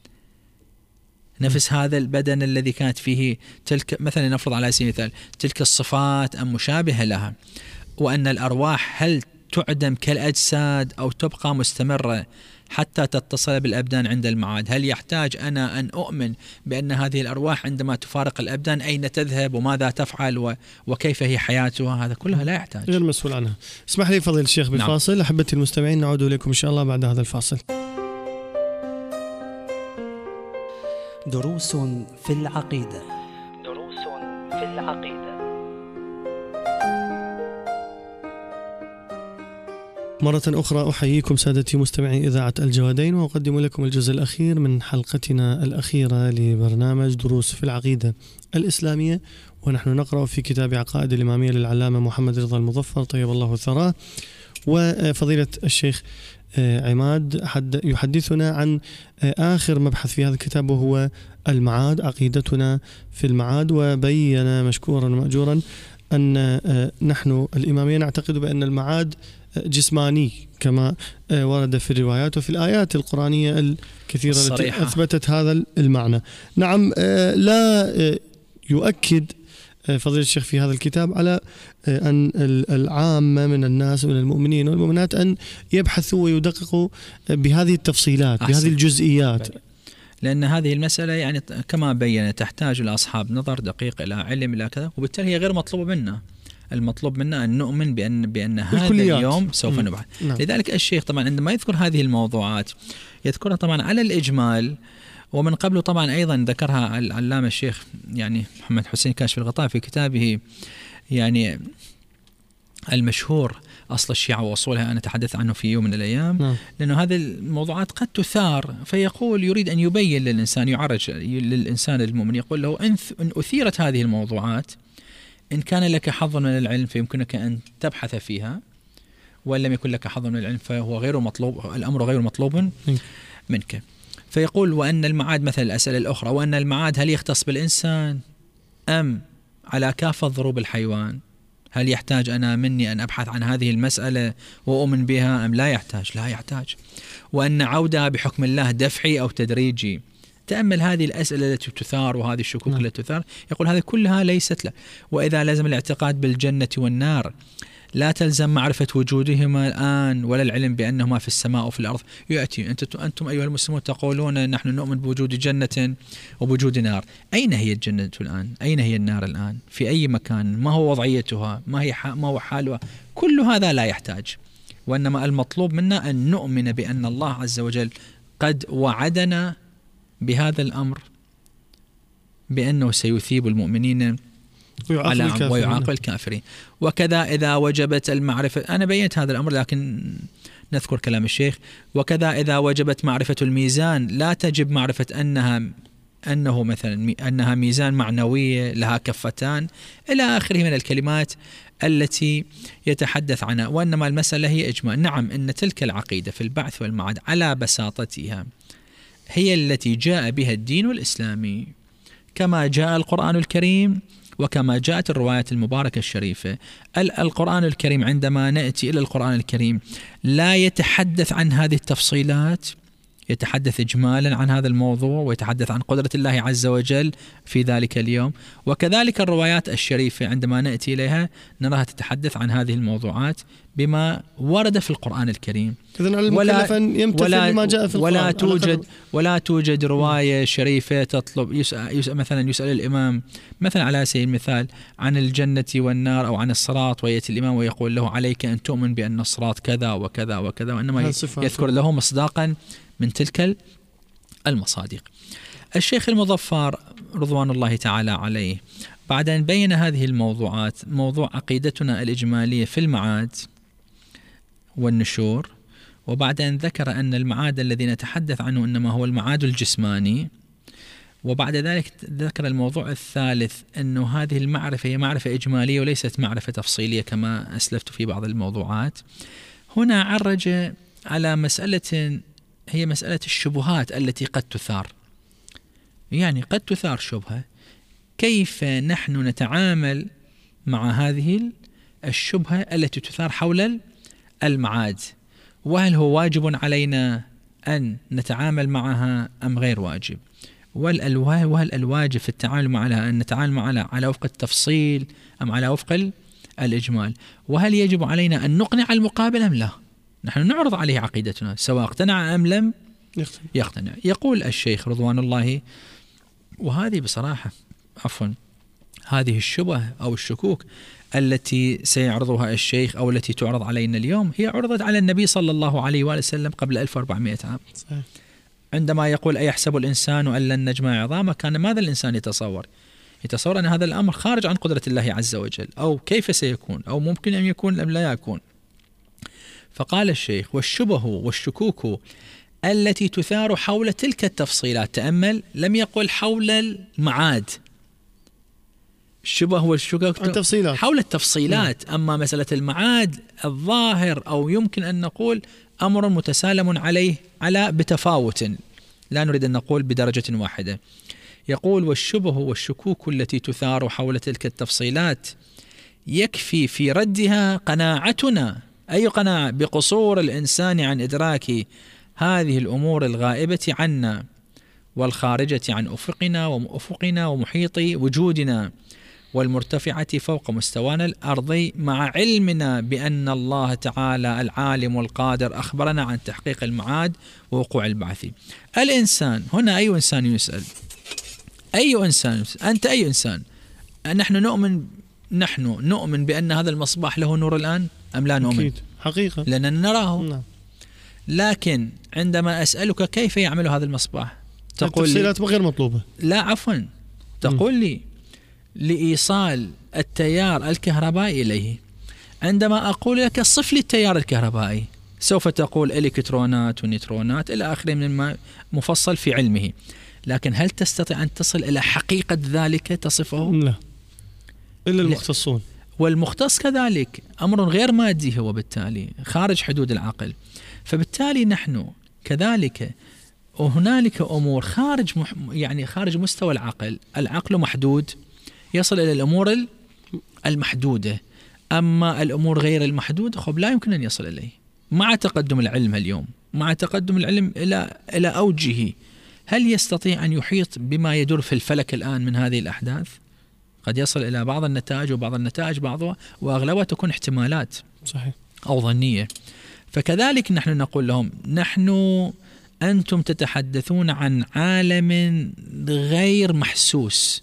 نفس هذا البدن الذي كانت فيه تلك مثلا، نفرض على سبيل المثال تلك الصفات أم مشابهة لها، وأن الأرواح هل تعدم كالأجساد أو تبقى مستمرة حتى تتصل بالأبدان عند المعاد. هل يحتاج أنا أن أؤمن بأن هذه الأرواح عندما تفارق الأبدان أين تذهب وماذا تفعل وكيف هي حياتها؟ هذا كلها لا يحتاج، غير مسؤول عنها. اسمح لي فضيلة الشيخ بالفاصل. نعم. أحبتي المستمعين، نعود إليكم إن شاء الله بعد هذا الفاصل. دروس في العقيدة. دروس في العقيدة. مرة أخرى أحييكم سادتي مستمعي إذاعة الجوادين، وأقدم لكم الجزء الأخير من حلقتنا الأخيرة لبرنامج دروس في العقيدة الإسلامية، ونحن نقرأ في كتاب عقائد الإمامية للعلامة محمد رضا المظفر طيب الله ثراه. وفضيلة الشيخ عماد يحدثنا عن آخر مبحث في هذا الكتاب، وهو المعاد، عقيدتنا في المعاد، وبين مشكورا ومأجورا أن نحن الإمامية نعتقد بأن المعاد جسماني كما ورد في الروايات وفي الآيات القرآنية الكثيرة التي أثبتت هذا المعنى. نعم، لا يؤكد فضيلة الشيخ في هذا الكتاب على أن العامة من الناس من المؤمنين والمؤمنات أن يبحثوا ويدققوا بهذه التفصيلات بهذه الجزئيات، لأن هذه المسألة يعني كما بين تحتاج لأصحاب نظر دقيق إلى علم إلى كذا، وبالتالي هي غير مطلوبة منا. المطلوب منا أن نؤمن بأن هذا اليوم سوف نبحث. نعم. لذلك الشيخ طبعا عندما يذكر هذه الموضوعات يذكرها طبعا على الإجمال، ومن قبله طبعا أيضا ذكرها العلامة الشيخ يعني محمد حسين كاشف الغطاء في كتابه يعني المشهور أصل الشيعة وأصولها، أنا أتحدث عنه في يوم من الأيام. نعم. لأنه هذه الموضوعات قد تثار، فيقول يريد أن يبين للإنسان، يعرج للإنسان المؤمن، يقول له إن أثيرت هذه الموضوعات إن كان لك حظ من العلم فيمكنك أن تبحث فيها، وإن لم يكن لك حظ من العلم فهو غير مطلوب، الأمر غير مطلوب منك. فيقول وأن المعاد مثل الأسئلة الأخرى، وأن المعاد هل يختص بالإنسان أم على كافة ضروب الحيوان؟ هل يحتاج أنا مني أن أبحث عن هذه المسألة وأؤمن بها أم لا يحتاج؟ لا يحتاج. وأن عودها بحكم الله دفعي أو تدريجي. تأمل هذه الأسئلة التي تثار وهذه الشكوك التي تثار، يقول هذه كلها ليست له. وإذا لازم الاعتقاد بالجنة والنار لا تلزم معرفة وجودهما الآن ولا العلم بأنهما في السماء وفي الأرض. يأتي أنتم أيها المسلمون تقولون نحن نؤمن بوجود جنة وبوجود نار. أين هي الجنة الآن؟ أين هي النار الآن؟ في أي مكان؟ ما هو وضعيتها؟ ما هو حالها؟ كل هذا لا يحتاج، وإنما المطلوب منا أن نؤمن بأن الله عز وجل قد وعدنا بهذا الأمر، بأنه سيثيب المؤمنين ويعاقب الكافرين. وكذا إذا وجبت المعرفة، أنا بينت هذا الأمر لكن نذكر كلام الشيخ، وكذا إذا وجبت معرفة الميزان لا تجب معرفة أنه مثلا أنها ميزان معنوية لها كفتان إلى آخره من الكلمات التي يتحدث عنها. وإنما المسألة هي إجماع. نعم، إن تلك العقيدة في البعث والمعاد على بساطتها هي التي جاء بها الدين الإسلامي كما جاء القرآن الكريم وكما جاءت الروايات المباركة الشريفة. القرآن الكريم عندما نأتي إلى القرآن الكريم لا يتحدث عن هذه التفصيلات، يتحدث إجمالا عن هذا الموضوع ويتحدث عن قدرة الله عز وجل في ذلك اليوم. وكذلك الروايات الشريفة عندما نأتي إليها نراها تتحدث عن هذه الموضوعات بما ورد في القرآن الكريم. ولا توجد رواية شريفة تطلب يسأل الإمام مثلا على سبيل المثال عن الجنة والنار أو عن الصراط، ويأتي الإمام ويقول له عليك أن تؤمن بأن الصراط كذا وكذا وكذا، وإنما يذكر له مصداقا من تلك المصادق. الشيخ المظفر رضوان الله تعالى عليه بعد أن بين هذه الموضوعات موضوع عقيدتنا الإجمالية في المعاد والنشور، وبعد أن ذكر أن المعاد الذي نتحدث عنه إنما هو المعاد الجسماني، وبعد ذلك ذكر الموضوع الثالث أنه هذه المعرفة هي معرفة إجمالية وليست معرفة تفصيلية كما أسلفت في بعض الموضوعات. هنا عرج على مسألة هي مسألة الشبهات التي قد تثار. يعني قد تثار شبهة، كيف نحن نتعامل مع هذه الشبهة التي تثار حول المعاد، وهل هو واجب علينا أن نتعامل معها أم غير واجب، وهل الواجب في التعامل معها أن نتعامل معها على وفق التفصيل أم على وفق الإجمال، وهل يجب علينا أن نقنع المقابل أم لا. نحن نعرض عليه عقيدتنا سواء اقتنع أم لم يقتنع. يقول الشيخ رضوان الله، وهذه بصراحة هذه الشبه أو الشكوك التي سيعرضها الشيخ أو التي تعرض علينا اليوم هي عرضت على النبي صلى الله عليه وآله وسلم قبل 1400 عام. صحيح. عندما يقول أيحسب الإنسان أن لن نجمع عظامه، كان ماذا الإنسان يتصور أن هذا الأمر خارج عن قدرة الله عز وجل، أو كيف سيكون، أو ممكن أن يكون أم لا يكون. فقال الشيخ والشبه والشكوك التي تثار حول تلك التفصيلات، تأمل، لم يقل حول المعاد، الشبه والشكوك حول التفصيلات. أما مسألة المعاد الظاهر أو يمكن أن نقول أمر متسالم عليه بتفاوت، لا نريد أن نقول بدرجة واحدة. يقول والشبه والشكوك التي تثار حول تلك التفصيلات يكفي في ردها قناعتنا، أي قناعة؟ بقصور الإنسان عن إدراك هذه الأمور الغائبة عنا والخارجة عن أفقنا ومحيط وجودنا والمرتفعة فوق مستوانا الأرضي، مع علمنا بأن الله تعالى العالم القادر أخبرنا عن تحقيق المعاد ووقوع البعث. الإنسان هنا أي إنسان يسأل، أي إنسان يسأل. أنت أي إنسان؟ نحن نؤمن بأن هذا المصباح له نور الآن أم لا نؤمن؟ أكيد حقيقة لأننا نراه. لكن عندما أسألك كيف يعمل هذا المصباح تقول التفصيلات غير مطلوبة. لا عفوا، تقول لي لإيصال التيار الكهربائي إليه. عندما أقول لك صف لي التيار الكهربائي سوف تقول إلكترونات ونيوترونات إلى آخره من مفصل في علمه، لكن هل تستطيع أن تصل إلى حقيقة ذلك تصفه؟ لا، إلا المختصون. والمختص كذلك أمر غير مادي، هو بالتالي خارج حدود العقل. فبالتالي نحن كذلك وهنالك أمور خارج مستوى العقل. العقل محدود، يصل إلى الأمور المحدودة، أما الأمور غير المحدودة لا يمكن أن يصل إليه. مع تقدم العلم اليوم، مع تقدم العلم إلى أوجه، هل يستطيع أن يحيط بما يدور في الفلك الآن من هذه الأحداث؟ قد يصل إلى بعض النتائج، وبعض النتائج بعضها وأغلبها تكون احتمالات صحيح أو ظنية. فكذلك نحن نقول لهم أنتم تتحدثون عن عالم غير محسوس،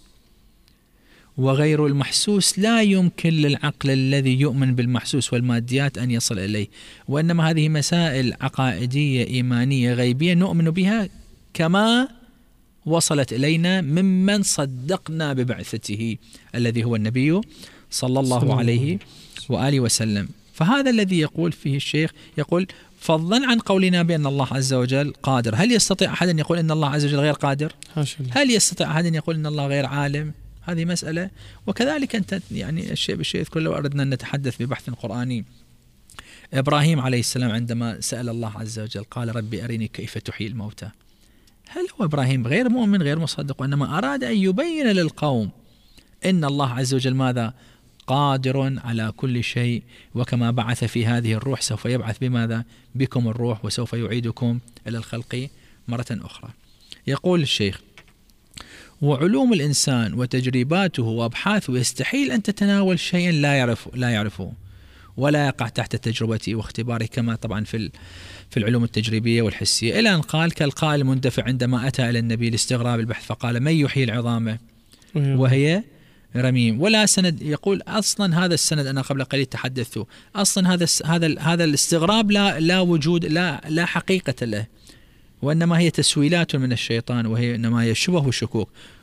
وغير المحسوس لا يمكن للعقل الذي يؤمن بالمحسوس والماديات أن يصل إليه، وإنما هذه مسائل عقائدية إيمانية غيبية نؤمن بها كما وصلت إلينا ممن صدقنا ببعثته الذي هو النبي صلى الله عليه وآله وسلم. فهذا الذي يقول فيه الشيخ، يقول فضلا عن قولنا بأن الله عز وجل قادر. هل يستطيع أحد أن يقول أن الله عز وجل غير قادر؟ هل يستطيع أحد أن يقول أن الله غير عالم؟ هذه مسألة. وكذلك أنت الشيء بالشيء يذكر، لو أردنا أن نتحدث ببحث قرآني، إبراهيم عليه السلام عندما سأل الله عز وجل قال ربي أريني كيف تحيي الموتى، هل هو إبراهيم غير مؤمن غير مصدق، وإنما أراد أن يبين للقوم إن الله عز وجل ماذا؟ قادر على كل شيء، وكما بعث في هذه الروح سوف يبعث بماذا؟ بكم الروح، وسوف يعيدكم إلى الخلق مرة أخرى. يقول الشيخ وعلوم الإنسان وتجريباته وأبحاثه يستحيل أن تتناول شيئا لا يعرفه ولا يقع تحت تجربته واختباره، كما طبعا في العلوم التجريبية والحسية، إلى أن قال كالقائل المندفع عندما أتى إلى النبي لاستغراب البحث فقال من يحيي العظام وهي رميم ولا سند. يقول أصلا هذا السند أنا قبل قليل تحدثت، أصلا هذا الاستغراب لا وجود، لا حقيقة له، وإنما هي تسويلات من الشيطان، وهي إنما هي شبه وشكوك.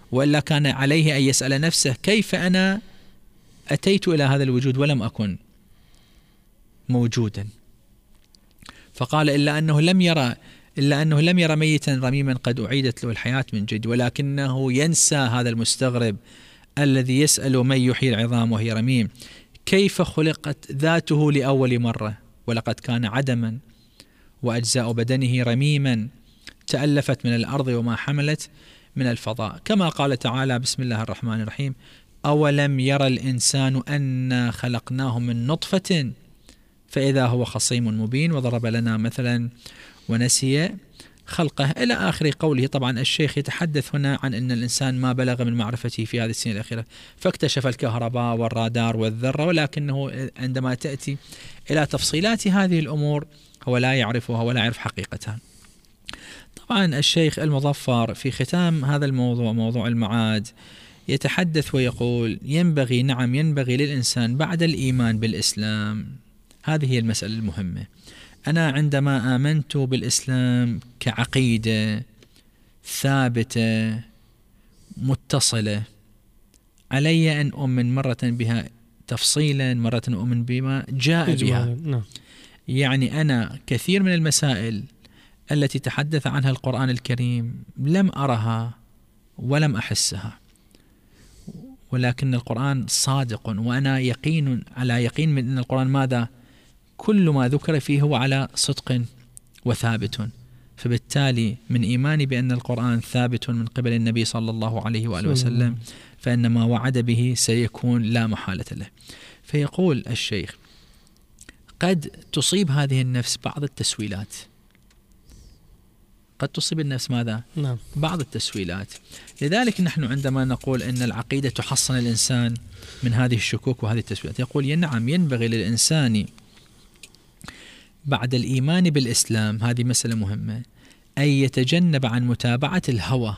وإلا كان عليه أن يسأل نفسه كيف أنا أتيت إلى هذا الوجود ولم أكن موجودا. فقال إلا أنه لم يرى ميتا رميما قد أعيدت له الحياة من جديد، ولكنه ينسى هذا المستغرب الذي يسأل من يحيي العظام وهي رميم كيف خلقت ذاته لأول مرة ولقد كان عدما وأجزاء بدنه رميما تألفت من الأرض وما حملت من الفضاء. كما قال تعالى بسم الله الرحمن الرحيم أولم يرى الإنسان أنا خلقناه من نطفة فإذا هو خصيم مبين وضرب لنا مثلا ونسي خلقه إلى آخر قوله. طبعا الشيخ يتحدث هنا عن أن الإنسان ما بلغ من معرفته في هذه السنين الأخيرة، فاكتشف الكهرباء والرادار والذرة، ولكنه عندما تأتي إلى تفصيلات هذه الأمور هو لا يعرفها ولا يعرف حقيقتها. طبعا الشيخ المظفر في ختام هذا الموضوع، موضوع المعاد، يتحدث ويقول ينبغي للإنسان بعد الإيمان بالإسلام، هذه هي المسألة المهمة. أنا عندما آمنت بالإسلام كعقيدة ثابتة متصلة علي أن أؤمن مرة بها تفصيلا، مرة أؤمن بما جاء بها. يعني أنا كثير من المسائل التي تحدث عنها القرآن الكريم لم أرها ولم أحسها، ولكن القرآن صادق، وأنا على يقين من أن القرآن ماذا؟ كل ما ذكر فيه هو على صدق وثابت. فبالتالي من إيماني بأن القرآن ثابت من قبل النبي صلى الله عليه وآله وسلم فإن ما وعد به سيكون لا محالة له. فيقول الشيخ قد تصيب هذه النفس بعض التسويلات، قد تصيب النفس ماذا؟ بعض التسويلات. لذلك نحن عندما نقول أن العقيدة تحصن الإنسان من هذه الشكوك وهذه التسويلات، يقول نعم ينبغي للإنسان بعد الإيمان بالإسلام، هذه مسألة مهمة، أن يتجنب عن متابعة الهوى.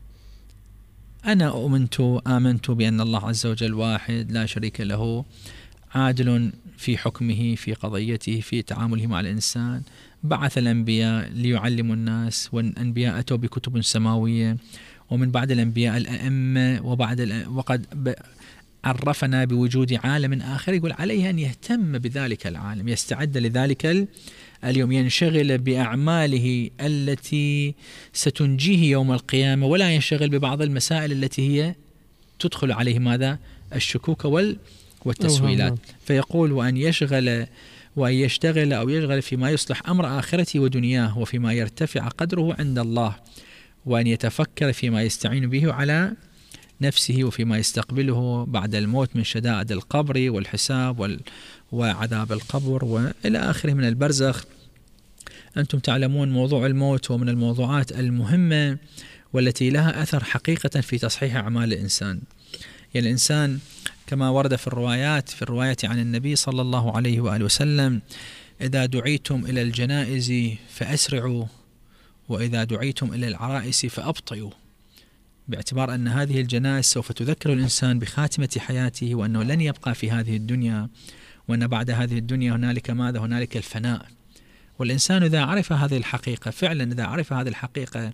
أنا آمنت بأن الله عز وجل واحد لا شريك له، عادل في حكمه في قضيته في تعامله مع الإنسان، بعث الأنبياء ليعلموا الناس، والأنبياء أتوا بكتب سماوية، ومن بعد الأنبياء الأئمة، وقد عرفنا بوجود عالم آخر، يقول عليه أن يهتم بذلك العالم، يستعد لذلك اليوم، ينشغل بأعماله التي ستنجيه يوم القيامة، ولا ينشغل ببعض المسائل التي هي تدخل عليه ماذا؟ الشكوك والتسويلات. فيقول وأن يشتغل أو يشغل فيما يصلح أمر آخرته ودنياه، وفيما يرتفع قدره عند الله، وأن يتفكر فيما يستعين به على نفسه، وفيما يستقبله بعد الموت من شدائد القبر والحساب وعذاب القبر وإلى آخره من البرزخ. أنتم تعلمون موضوع الموت ومن الموضوعات المهمة والتي لها أثر حقيقة في تصحيح أعمال الإنسان. يعني الإنسان كما ورد في الرواية عن النبي صلى الله عليه وآله وسلم إذا دعيتم إلى الجنائز فأسرعوا، وإذا دعيتم إلى العرائس فأبطئوا، باعتبار أن هذه الجنائز سوف تذكر الإنسان بخاتمة حياته، وأنه لن يبقى في هذه الدنيا، وأن بعد هذه الدنيا هنالك ماذا؟ هنالك الفناء. والإنسان إذا عرف هذه الحقيقة، فعلا إذا عرف هذه الحقيقة،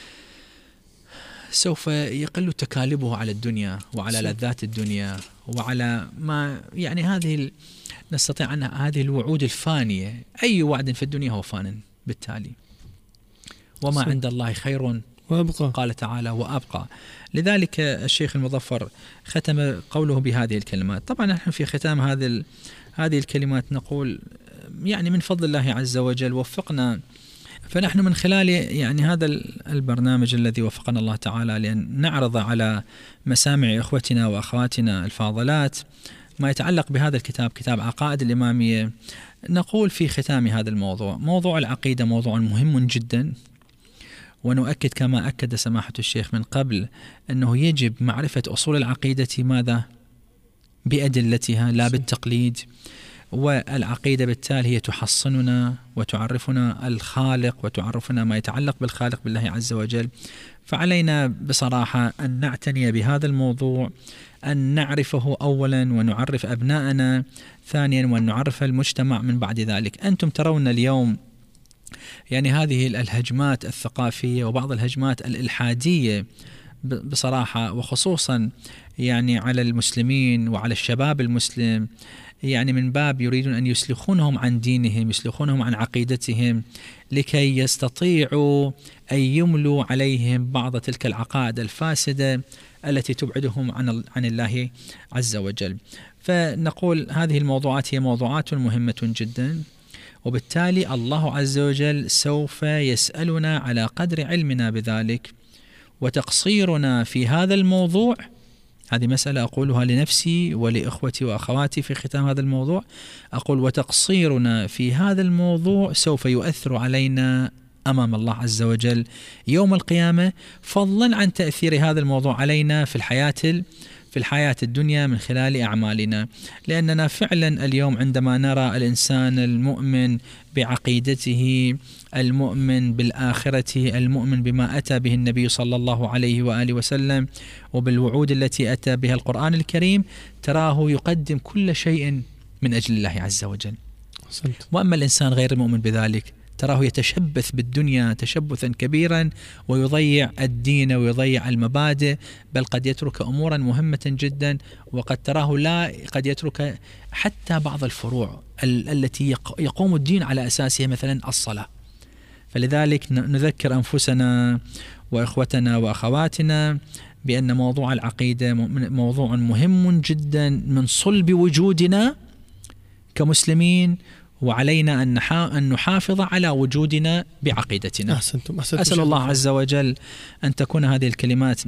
سوف يقل تكالبه على الدنيا وعلى لذات الدنيا وعلى ما يعني نستطيع أن هذه الوعود الفانية، أي وعد في الدنيا هو فان بالتالي، وما عند الله خير وأبقى، قال تعالى وأبقى. لذلك الشيخ المظفر ختم قوله بهذه الكلمات. طبعا نحن في ختام هذه الكلمات نقول يعني من فضل الله عز وجل وفقنا، فنحن من خلال يعني هذا البرنامج الذي وفقنا الله تعالى لأن نعرض على مسامع إخوتنا وأخواتنا الفاضلات ما يتعلق بهذا الكتاب، كتاب عقائد الإمامية، نقول في ختام هذا الموضوع، موضوع العقيدة موضوع مهم جدا، ونؤكد كما أكد سماحة الشيخ من قبل أنه يجب معرفة أصول العقيدة ماذا؟ بأدلتها لا بالتقليد. والعقيدة بالتالي هي تحصننا وتعرفنا الخالق وتعرفنا ما يتعلق بالخالق بالله عز وجل. فعلينا بصراحة أن نعتني بهذا الموضوع، أن نعرفه أولا ونعرف أبناءنا ثانيا وأن نعرف المجتمع من بعد ذلك. أنتم ترون اليوم يعني هذه الهجمات الثقافية وبعض الهجمات الإلحادية بصراحة، وخصوصا يعني على المسلمين وعلى الشباب المسلم، يعني من باب يريدون أن يسلخونهم عن دينهم، يسلخونهم عن عقيدتهم، لكي يستطيعوا أن يملوا عليهم بعض تلك العقائد الفاسدة التي تبعدهم عن الله عز وجل. فنقول هذه الموضوعات هي موضوعات مهمة جدا، وبالتالي الله عز وجل سوف يسألنا على قدر علمنا بذلك، وتقصيرنا في هذا الموضوع. هذه مسألة أقولها لنفسي ولإخوتي وأخواتي في ختام هذا الموضوع، أقول وتقصيرنا في هذا الموضوع سوف يؤثر علينا أمام الله عز وجل يوم القيامة، فضلا عن تأثير هذا الموضوع علينا في الحياة الدنيا من خلال أعمالنا. لأننا فعلا اليوم عندما نرى الإنسان المؤمن بعقيدته، المؤمن بالآخرة، المؤمن بما أتى به النبي صلى الله عليه وآله وسلم وبالوعود التي أتى بها القرآن الكريم، تراه يقدم كل شيء من أجل الله عز وجل. وأما الإنسان غير المؤمن بذلك تراه يتشبث بالدنيا تشبثا كبيرا، ويضيع الدين ويضيع المبادئ، بل قد يترك أمورا مهمة جدا، وقد تراه قد يترك حتى بعض الفروع التي يقوم الدين على أساسها، مثلا الصلاة. فلذلك نذكر أنفسنا وإخوتنا وأخواتنا بأن موضوع العقيدة موضوع مهم جدا من صلب وجودنا كمسلمين، وعلينا أن نحافظ على وجودنا بعقيدتنا. أحسنتم. أسأل الله عز وجل أن تكون هذه الكلمات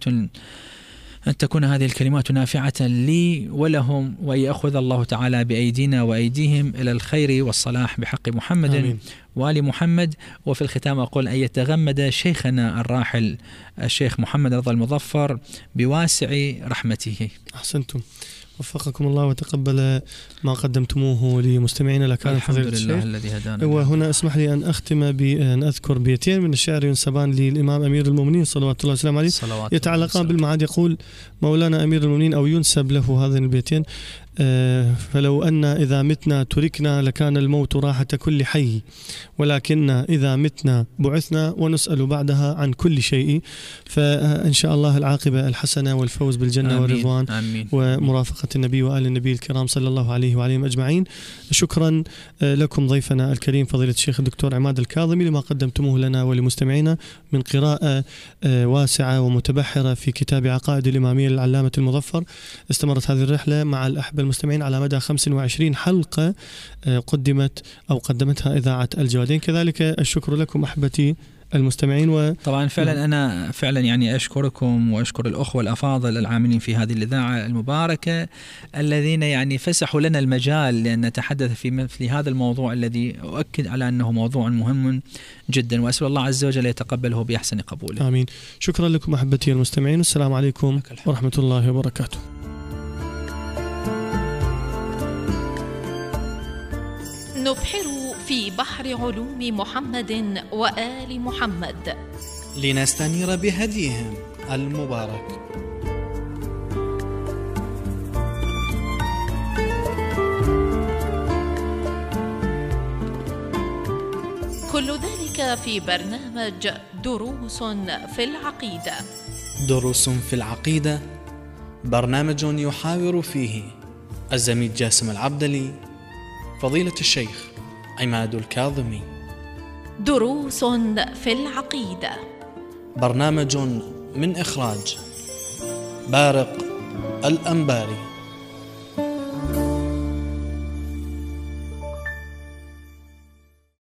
نافعة لي ولهم، ويأخذ الله تعالى بأيدينا وأيديهم إلى الخير والصلاح بحق محمد آمين. وآل محمد. وفي الختام أقول أن يتغمد شيخنا الراحل الشيخ محمد رضا المظفر بواسع رحمته. أحسنتم، وفقكم الله وتقبل ما قدمتموه لمستمعينا لكان الحمد لله الذي هدانا. وهنا اسمح لي أن أختم بأن أذكر بيتين من الشعر ينسبان للإمام أمير المؤمنين صلوات الله وسلامه عليه، يتعلقان بالمعاد. يقول مولانا أمير المؤمنين أو ينسب له هذين البيتين: فلو أن إذا متنا تركنا لكان الموت راحة كل حي، ولكن إذا متنا بعثنا ونسأل بعدها عن كل شيء. فإن شاء الله العاقبة الحسنة والفوز بالجنة والرضوان ومرافقة النبي وآل النبي الكرام صلى الله عليه وعليهم أجمعين. شكرا لكم ضيفنا الكريم فضيلة الشيخ الدكتور عماد الكاظمي لما قدمتموه لنا ولمستمعينا من قراءة واسعة ومتبحرة في كتاب عقائد الإمامية للعلامة المظفر. استمرت هذه الرحلة مع الأحبة المستمعين على مدى 25 حلقة قدمتها إذاعة الجوادين. كذلك الشكر لكم أحبتي المستمعين. طبعا فعلا أنا يعني أشكركم وأشكر الأخوة الأفاضل العاملين في هذه الإذاعة المباركة الذين يعني فسحوا لنا المجال لأن نتحدث في مثل هذا الموضوع الذي أؤكد على أنه موضوع مهم جدا، وأسأل الله عز وجل يتقبله بأحسن قبوله. آمين. شكرا لكم أحبتي المستمعين، والسلام عليكم ورحمة الله وبركاته. نبحر في بحر علوم محمد وآل محمد لنستنير بهديهم المبارك. كل ذلك في برنامج دروس في العقيدة. دروس في العقيدة، برنامج يحاور فيه الزميل جاسم العبدلي، فضيلة الشيخ عماد الكاظمي. دروس في العقيدة، برنامج من إخراج بارق الأنباري.